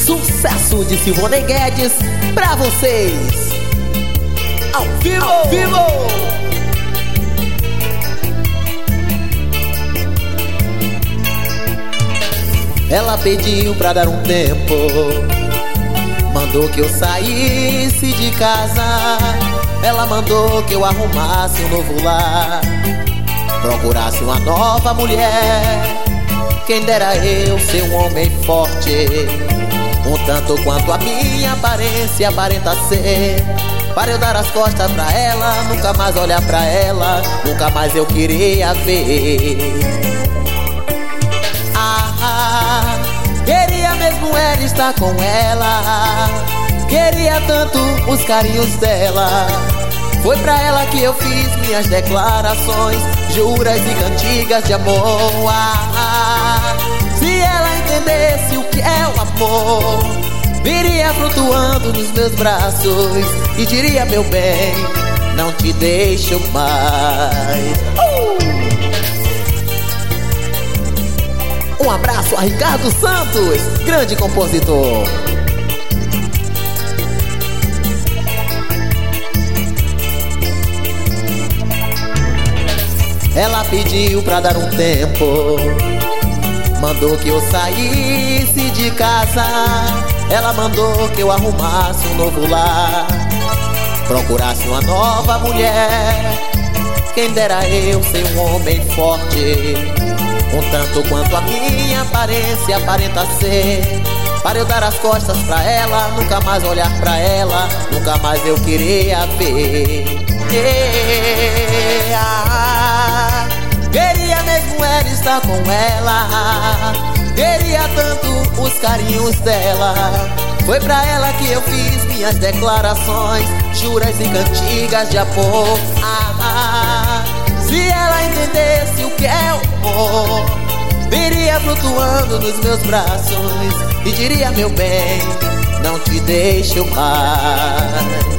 Sucesso de Silvone Guedes pra vocês. Ao vivo, ao vivo. Ela pediu pra dar um tempo, mandou que eu saísse de casa. Ela mandou que eu arrumasse um novo lar, procurasse uma nova mulher. Quem dera eu ser um homem forte, um tanto quanto a minha aparência aparenta ser, para eu dar as costas pra ela, nunca mais olhar pra ela, nunca mais eu queria ver. Queria mesmo era estar com ela, queria tanto os carinhos dela. Foi pra ela que eu fiz minhas declarações, juras e cantigas de amor. Se ela entendesse o que é o amor, viria flutuando nos meus braços e diria: meu bem, não te deixo mais. Um abraço a Ricardo Santos, grande compositor. Ela pediu pra dar um tempo, mandou que eu saísse de casa. Ela mandou que eu arrumasse um novo lar, procurasse uma nova mulher. Quem dera eu ser um homem forte, um tanto quanto a minha aparência aparenta ser, para eu dar as costas pra ela, nunca mais olhar pra ela, nunca mais eu queria ver. Queria mesmo era estar com ela, queria tanto os carinhos dela. Foi pra ela que eu fiz minhas declarações, juras e cantigas de amor. Se ela entendesse o que é o amor, viria flutuando nos meus braços e diria: meu bem, não te deixo mais.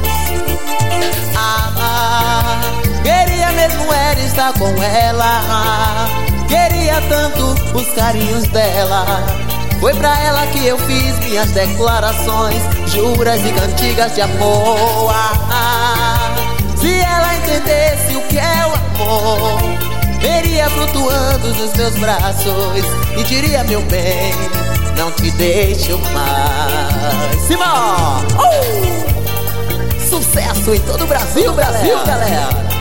Queria mesmo era estar com ela, queria tanto os carinhos dela. Foi pra ela que eu fiz minhas declarações, juras e cantigas de amor. Se ela entendesse o que é o amor, viria flutuando nos meus braços e diria: meu bem, não te deixo mais. Simão! Sucesso em todo o Brasil, galera!